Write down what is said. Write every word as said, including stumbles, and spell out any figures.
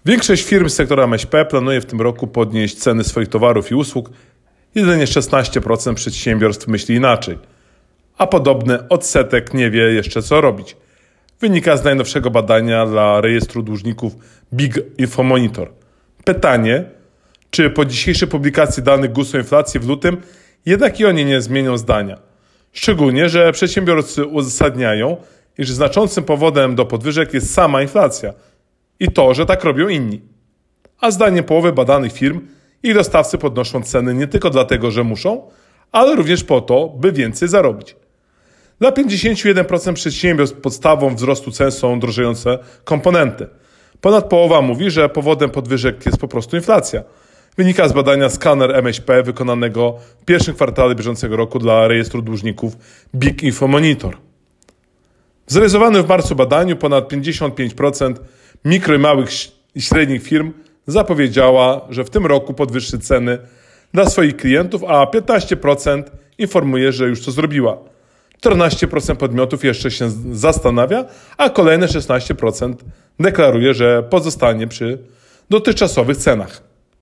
Większość firm z sektora M S P planuje w tym roku podnieść ceny swoich towarów i usług. Jedynie szesnaście procent przedsiębiorstw myśli inaczej, a podobny odsetek nie wie jeszcze co robić. Wynika z najnowszego badania dla rejestru dłużników Big Infomonitor. Pytanie, czy po dzisiejszej publikacji danych G U S-u inflacji w lutym jednak i oni nie zmienią zdania. Szczególnie, że przedsiębiorcy uzasadniają, iż znaczącym powodem do podwyżek jest sama inflacja i to, że tak robią inni. A zdaniem połowy badanych firm ich dostawcy podnoszą ceny nie tylko dlatego, że muszą, ale również po to, by więcej zarobić. Dla pięćdziesiąt jeden procent przedsiębiorstw podstawą wzrostu cen są drożejące komponenty. Ponad połowa mówi, że powodem podwyżek jest po prostu inflacja. Wynika z badania Scanner M S P wykonanego w pierwszym kwartale bieżącego roku dla rejestru dłużników Big Infomonitor. W zrealizowanym w marcu badaniu ponad pięćdziesiąt pięć procent mikro i małych i średnich firm zapowiedziała, że w tym roku podwyższy ceny dla swoich klientów, a piętnaście procent informuje, że już to zrobiła. czternaście procent podmiotów jeszcze się zastanawia, a kolejne szesnaście procent deklaruje, że pozostanie przy dotychczasowych cenach.